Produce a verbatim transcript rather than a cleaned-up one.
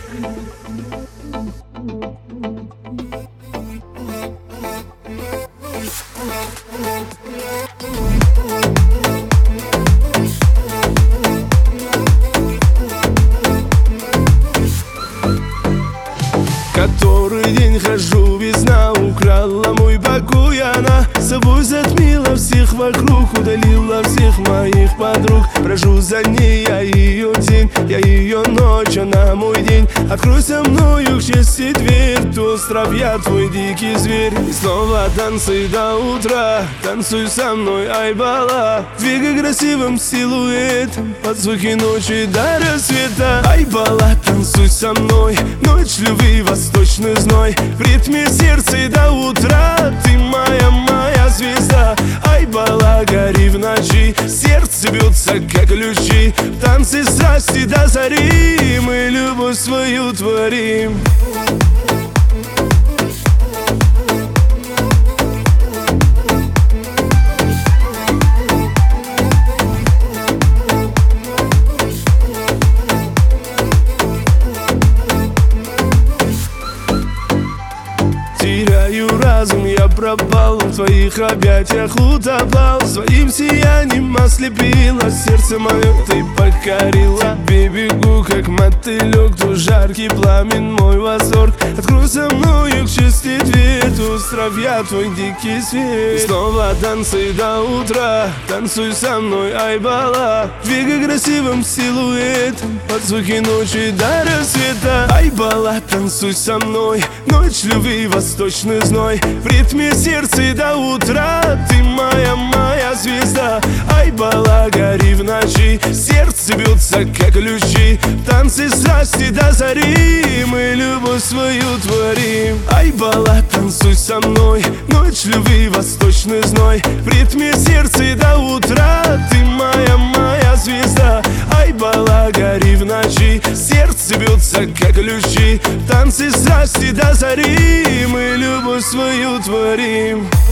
Который день хожу, весна украла мой покой. Она собой затмила всех вокруг, удалила всех моих подруг. Брожу за ней, я ее день, я ее ночь, она мой день. Откройся мною к счастью дверь, то остров я твой дикий зверь. И снова танцуй до утра, танцуй со мной, ай бала. Двигай красивым силуэтом под звуки ночи до рассвета. Ай бала, танцуй со мной, ночь любви, восточный зной. В ритме сердца и до утра ты моя, моя звезда. Ай бала, гори в ночи, сердце бьется как ключи. В танце страсти до зари мы любовь свою творим. Теряю разум, я пропал, в твоих объятиях утопал. Своим сиянием ослепила, сердце мое ты покорила. Тебе бегу, как мотылек, то жаркий пламен мой восторг. Открой со мною к чести дверь, то остров я твой дикий зверь. Снова танцуй до утра, танцуй со мной, ай бала. Двигай красивым силуэтом под звуки ночи до рассвета. Ай бала, танцуй со мной, ночь любви, восточный зной. В ритме сердца и до утра ты моя, моя звезда. Ай бала, гори в ночи, сердце бьется как ключи. В танце страсти до зари мы любовь свою творим. Ай бала, танцуй со мной, ночь любви, восточный зной. В ритме сердца и до утра ты моя, моя звезда. Ай бала, гори в ночи, сердце бьется как ключи. В танце страсти до зари мы любовь свою творим.